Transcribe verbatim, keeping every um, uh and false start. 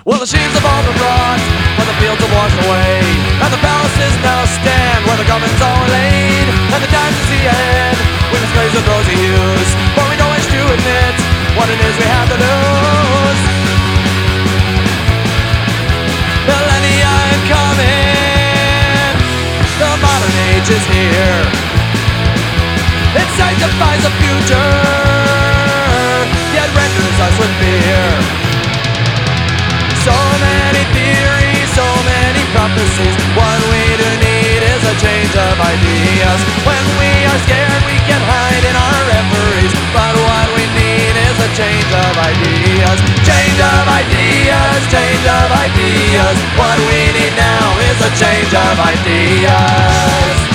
Well, the sheaves have all been brought, but the fields have washed away, and the palaces now stand where the garments are laid. And the time to see ahead with its glaze of rosy hues, for we don't wish to admit what it is we have to lose. Millennia incoming, the modern age is here. It sanctifies the future, yet renders us with fear. So many theories, so many prophecies. What we do need is a change of ideas. When we are scared, we can hide in our reveries, but what we need is a change of ideas. Change of ideas, change of ideas. What we need now is a change of ideas.